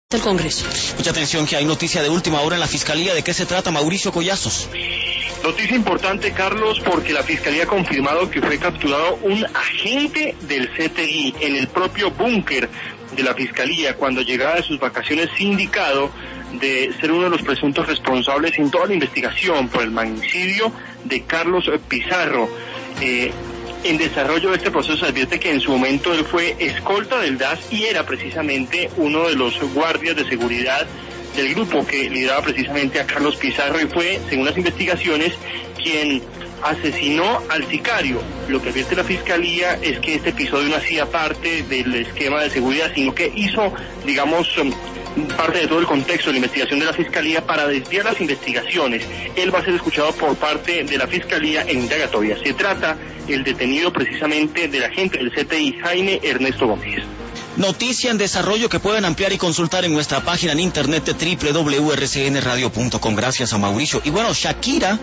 del Congreso. Mucha atención, que hay noticia de última hora en la Fiscalía. ¿De qué se trata, Mauricio Collazos? Noticia importante, Carlos, porque la Fiscalía ha confirmado que fue capturado un agente del CTI en el propio búnker de la Fiscalía cuando llegaba de sus vacaciones, indicado de ser uno de los presuntos responsables en toda la investigación por el magnicidio de Carlos Pizarro. En desarrollo de este proceso se advierte que en su momento él fue escolta del DAS y era precisamente uno de los guardias de seguridad del grupo que lideraba precisamente a Carlos Pizarro, y fue, según las investigaciones, quien asesinó al sicario. Lo que advierte la Fiscalía es que este episodio no hacía parte del esquema de seguridad, sino que hizo, digamos, parte de todo el contexto de la investigación de la Fiscalía para desviar las investigaciones. Él va a ser escuchado por parte de la Fiscalía en indagatoria. Se trata el detenido precisamente del agente del CTI, Jaime Ernesto Gómez. Noticia en desarrollo que pueden ampliar y consultar en nuestra página en internet de www.rcnradio.com. Gracias a Mauricio. Y bueno, Shakira